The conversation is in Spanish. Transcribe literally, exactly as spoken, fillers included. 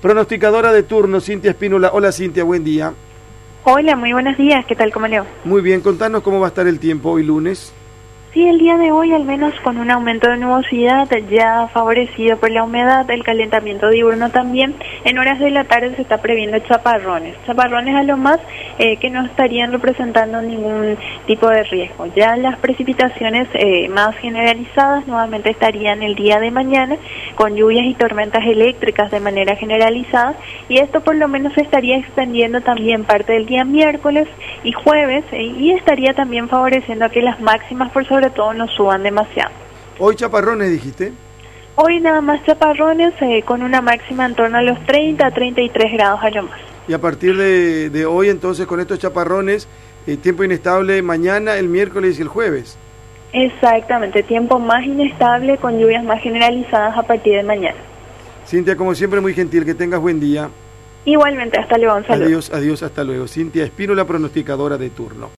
Pronosticadora de turno, Cintia Espínola. Hola Cintia, buen día. Hola, muy buenos días, ¿qué tal? ¿Cómo le va? Muy bien, contanos cómo va a estar el tiempo hoy lunes. Sí, el día de hoy, al menos con un aumento de nubosidad, ya favorecido por la humedad, el calentamiento diurno también, en horas de la tarde se está previendo chaparrones. Chaparrones a lo más eh, que no estarían representando ningún tipo de riesgo. Ya las precipitaciones eh, más generalizadas nuevamente estarían el día de mañana, con lluvias y tormentas eléctricas de manera generalizada, y esto por lo menos se estaría extendiendo también parte del día miércoles y jueves, eh, y estaría también favoreciendo a que las máximas por sobre todo no suban demasiado. Hoy chaparrones dijiste. Hoy nada más chaparrones eh, con una máxima en torno a los treinta a treinta y tres grados a lo más. Y a partir de, de hoy entonces con estos chaparrones, eh, tiempo inestable mañana, el miércoles y el jueves. Exactamente, tiempo más inestable con lluvias más generalizadas a partir de mañana. Cintia, como siempre muy gentil, que tengas buen día. Igualmente, hasta luego, un saludo. Adiós, adiós, hasta luego. Cintia Espínola, pronosticadora de turno.